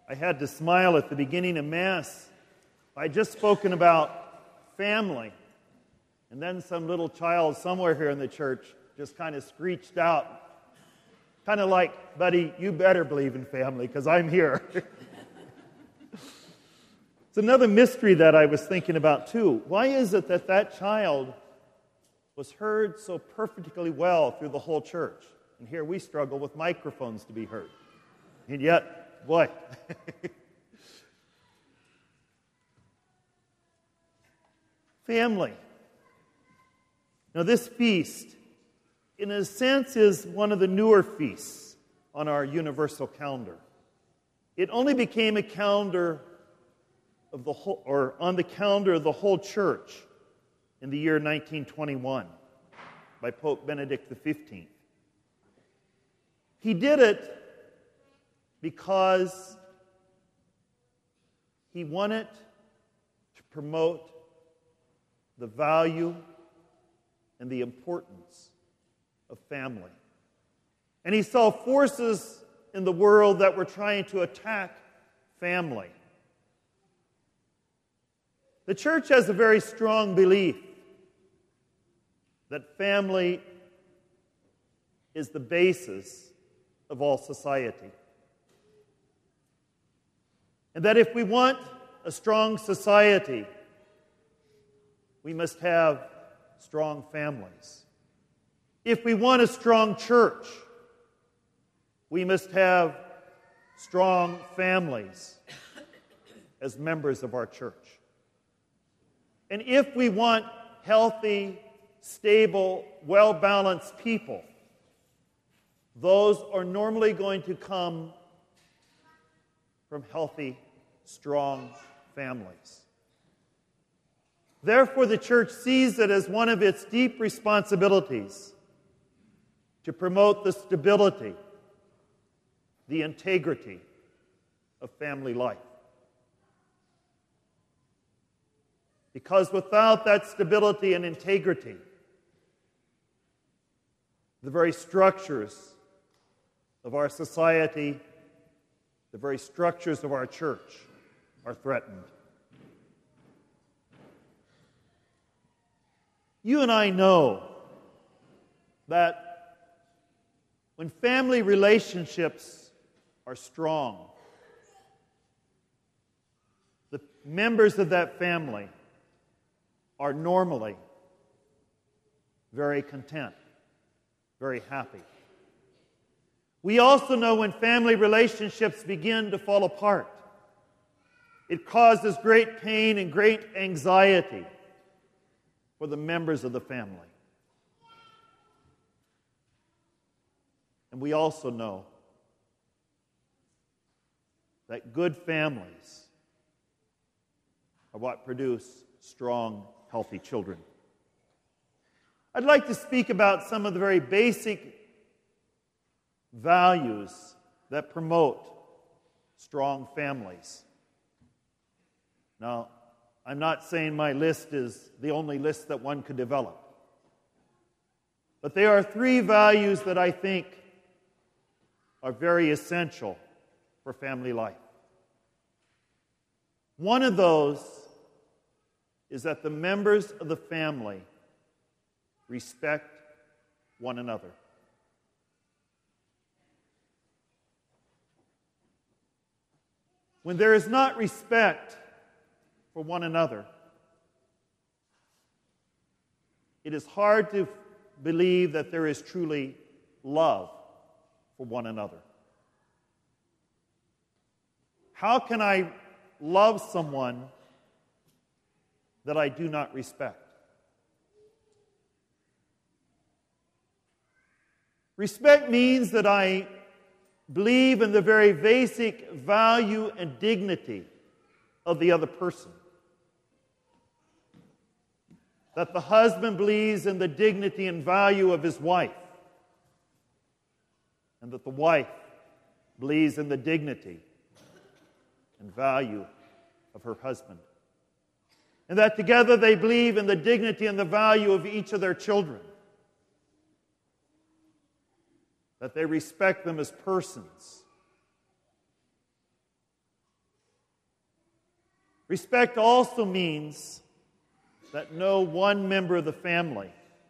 I had to smile at the beginning of Mass. I had just spoken about family. And then some little child somewhere here in the church just kind of screeched out, kind of like, buddy, you better believe in family because I'm here. It's another mystery that I was thinking about too. Why is it that that child was heard so perfectly well through the whole church? And here we struggle with microphones to be heard. And yet, boy. Family. Now this feast, in a sense, is one of the newer feasts on our universal calendar. It only became a calendar of the whole, or on the calendar of the whole church in the year 1921 by Pope Benedict XV. He did it because he wanted to promote the value and the importance of family. And he saw forces in the world that were trying to attack family. The church has a very strong belief that family is the basis of all society. And that if we want a strong society, we must have strong families. If we want a strong church, we must have strong families as members of our church. And if we want healthy, stable, well-balanced people, those are normally going to come from healthy, strong families. Therefore, the church sees it as one of its deep responsibilities to promote the stability, the integrity of family life. Because without that stability and integrity, the very structures of our society, the very structures of our church are threatened. You and I know that when family relationships are strong, the members of that family are normally very content, very happy. We also know when family relationships begin to fall apart, it causes great pain and great anxiety for the members of the family. And we also know that good families are what produce strong, healthy children. I'd like to speak about some of the very basic values that promote strong families. Now, I'm not saying my list is the only list that one could develop. But there are three values that I think are very essential for family life. One of those is that the members of the family respect one another. When there is not respect for one another, it is hard to believe that there is truly love for one another. How can I love someone that I do not respect? Respect means that I believe in the very basic value and dignity of the other person. That the husband believes in the dignity and value of his wife, and that the wife believes in the dignity and value of her husband. And that together they believe in the dignity and the value of each of their children. That they respect them as persons. Respect also means that no one member of the family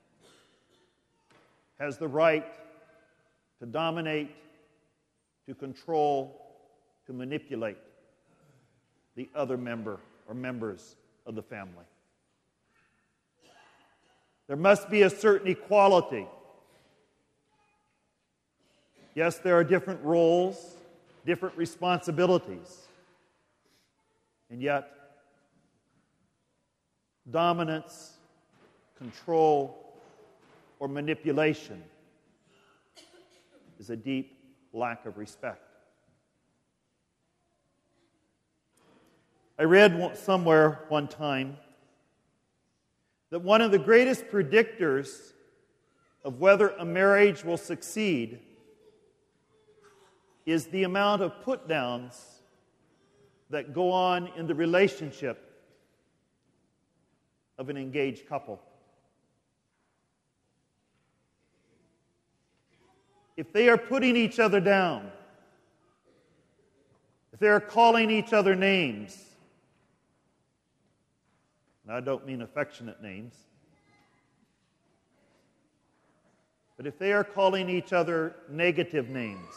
has the right to dominate, to control, to manipulate the other member or members of the family. There must be a certain equality. Yes, there are different roles, different responsibilities, and yet dominance, control, or manipulation is a deep lack of respect. I read somewhere one time that one of the greatest predictors of whether a marriage will succeed is the amount of put-downs that go on in the relationship of an engaged couple. If they are putting each other down, if they are calling each other names, and I don't mean affectionate names, but if they are calling each other negative names,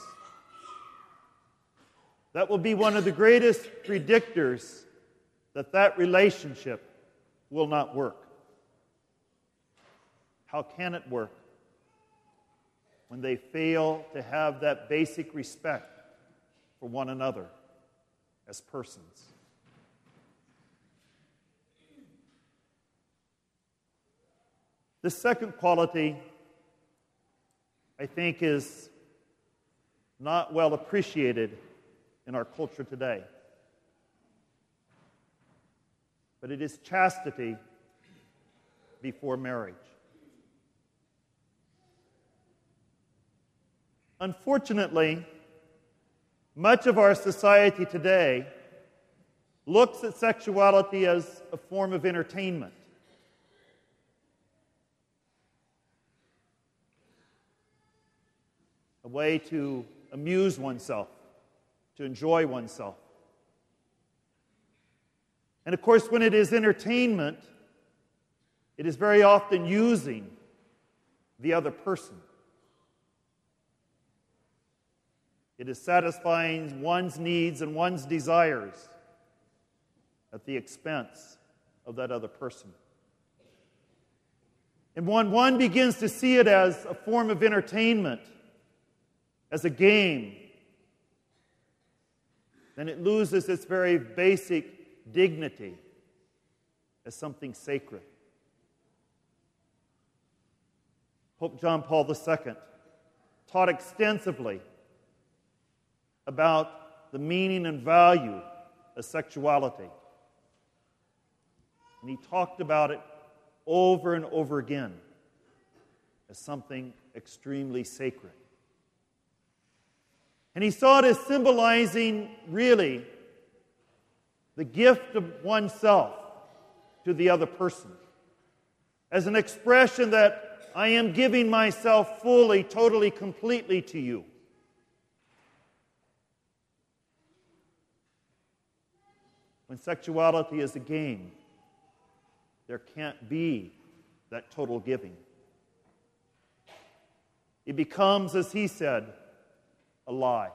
that will be one of the greatest predictors that that relationship will not work. How can it work when they fail to have that basic respect for one another as persons? The second quality, I think, is not well appreciated in our culture today. But it is chastity before marriage. Unfortunately, much of our society today looks at sexuality as a form of entertainment. A way to amuse oneself, to enjoy oneself. And of course, when it is entertainment, it is very often using the other person. It is satisfying one's needs and one's desires at the expense of that other person. And when one begins to see it as a form of entertainment, as a game, then it loses its very basic dignity as something sacred. Pope John Paul II taught extensively about the meaning and value of sexuality. And he talked about it over and over again as something extremely sacred. And he saw it as symbolizing, really, the gift of oneself to the other person, as an expression that I am giving myself fully, totally, completely to you. When sexuality is a game, there can't be that total giving. It becomes, as he said, a lie.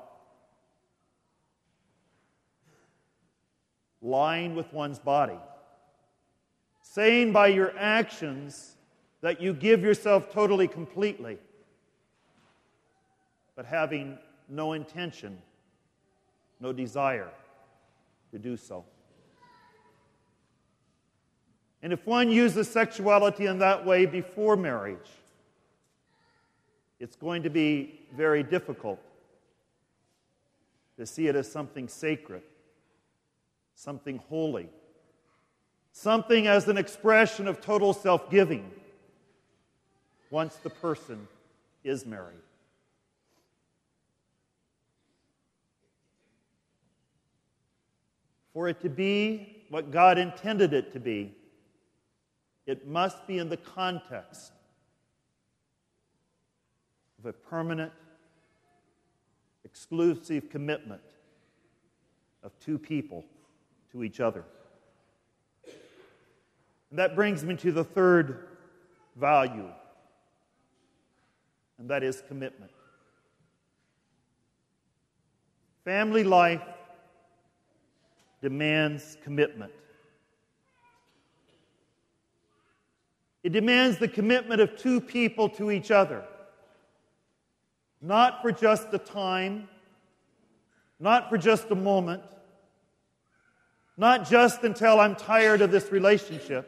Lying with one's body. Saying by your actions that you give yourself totally, completely, but having no intention, no desire to do so. And if one uses sexuality in that way before marriage, it's going to be very difficult to see it as something sacred, something holy, something as an expression of total self-giving once the person is married. For it to be what God intended it to be, it must be in the context of a permanent, exclusive commitment of two people to each other. And that brings me to the third value, and that is commitment. Family life demands commitment. It demands the commitment of two people to each other, not for just a time, not for just a moment, not just until I'm tired of this relationship,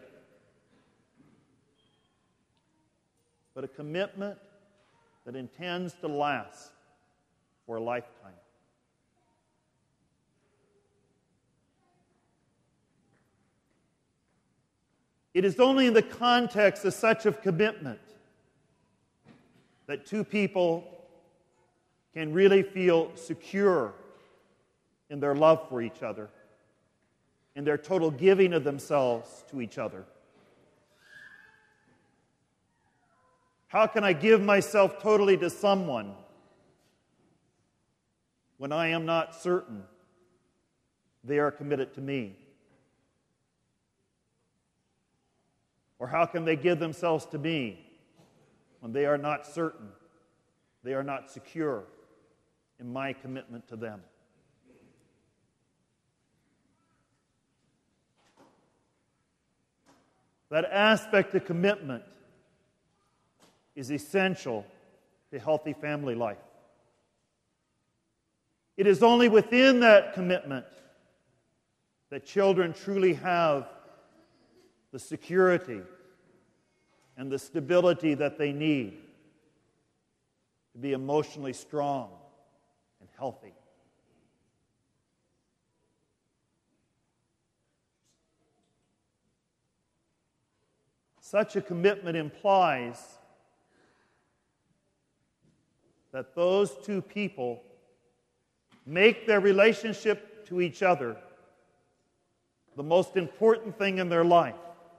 but a commitment that intends to last for a lifetime. It is only in the context of such a commitment that two people can really feel secure in their love for each other, in their total giving of themselves to each other. How can I give myself totally to someone when I am not certain they are committed to me? Or how can they give themselves to me when they are not certain, they are not secure in my commitment to them? That aspect of commitment is essential to healthy family life. It is only within that commitment that children truly have the security and the stability that they need to be emotionally strong and healthy. Such a commitment implies that those two people make their relationship to each other the most important thing in their life,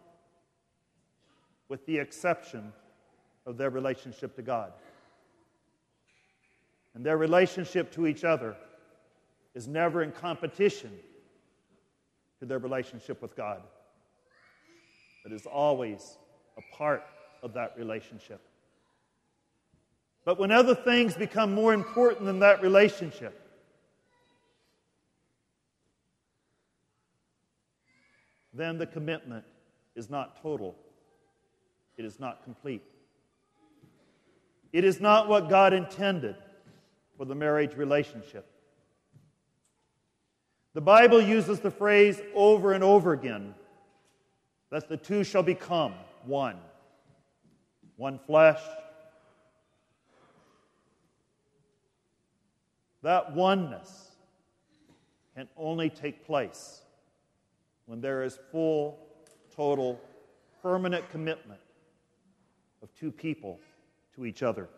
with the exception of their relationship to God. And their relationship to each other is never in competition to their relationship with God. It is always a part of that relationship. But when other things become more important than that relationship, then the commitment is not total. It is not complete. It is not what God intended for the marriage relationship. The Bible uses the phrase over and over again that the two shall become one flesh. That oneness can only take place when there is full, total, permanent commitment of two people to each other.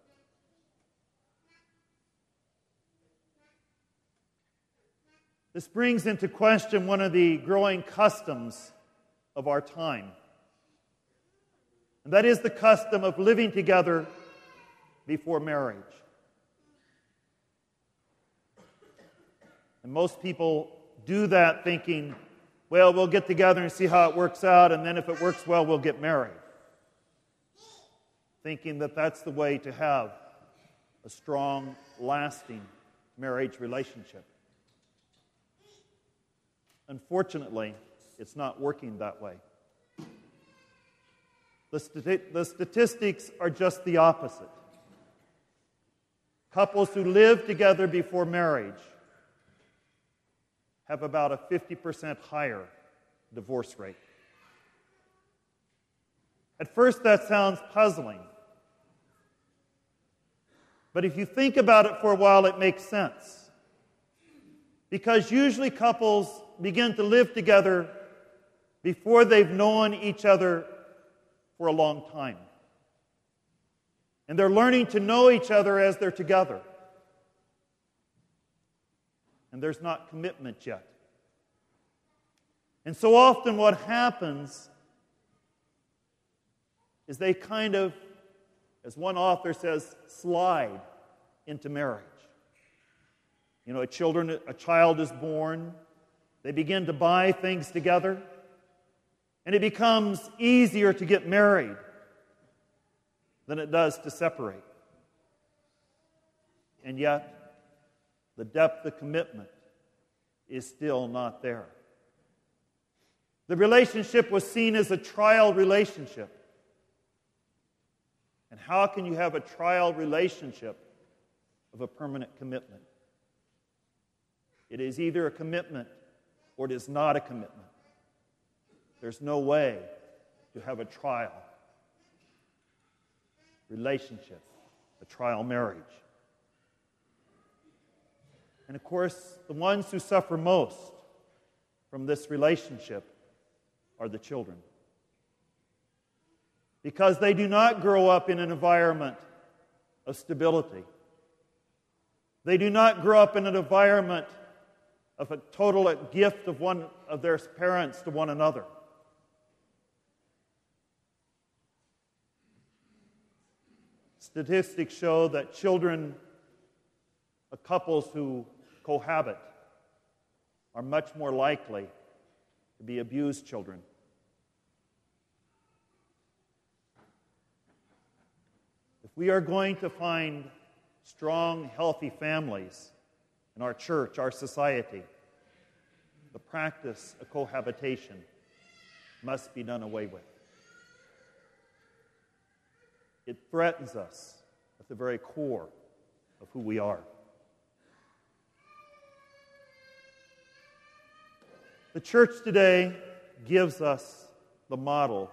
This brings into question one of the growing customs of our time. And that is the custom of living together before marriage. And most people do that thinking, well, we'll get together and see how it works out, and then if it works well, we'll get married. Thinking that that's the way to have a strong, lasting marriage relationship. Unfortunately, it's not working that way. The statistics are just the opposite. Couples who live together before marriage have about a 50% higher divorce rate. At first, that sounds puzzling. But if you think about it for a while, it makes sense. Because usually couples begin to live together before they've known each other for a long time. And they're learning to know each other as they're together. And there's not commitment yet. And so often what happens is they kind of, as one author says, slide into marriage. You know, a child is born. They begin to buy things together. And it becomes easier to get married than it does to separate. And yet, the depth of commitment is still not there. The relationship was seen as a trial relationship. And how can you have a trial relationship of a permanent commitment? It is either a commitment or it is not a commitment. There's no way to have a trial relationship, a trial marriage. And of course, the ones who suffer most from this relationship are the children. Because they do not grow up in an environment of stability. They do not grow up in an environment of a total gift of one of their parents to one another. Statistics show that children of couples who cohabit are much more likely to be abused children. If we are going to find strong, healthy families in our church, our society, the practice of cohabitation must be done away with. It threatens us at the very core of who we are. The church today gives us the model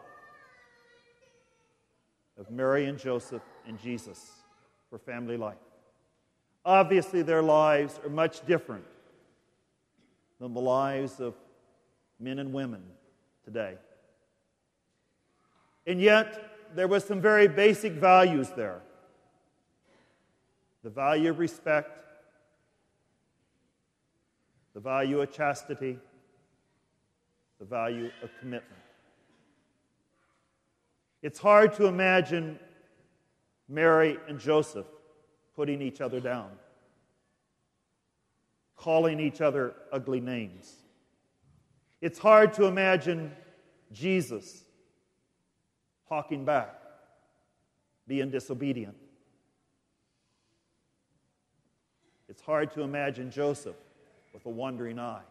of Mary and Joseph and Jesus for family life. Obviously, their lives are much different than the lives of men and women today. And yet, there was some very basic values there. The value of respect, the value of chastity, the value of commitment. It's hard to imagine Mary and Joseph putting each other down, calling each other ugly names. It's hard to imagine Jesus talking back, being disobedient. It's hard to imagine Joseph with a wandering eye.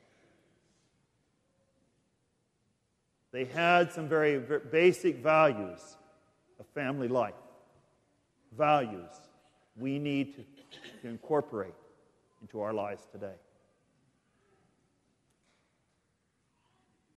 They had some very basic values of family life. Values we need to incorporate into our lives today.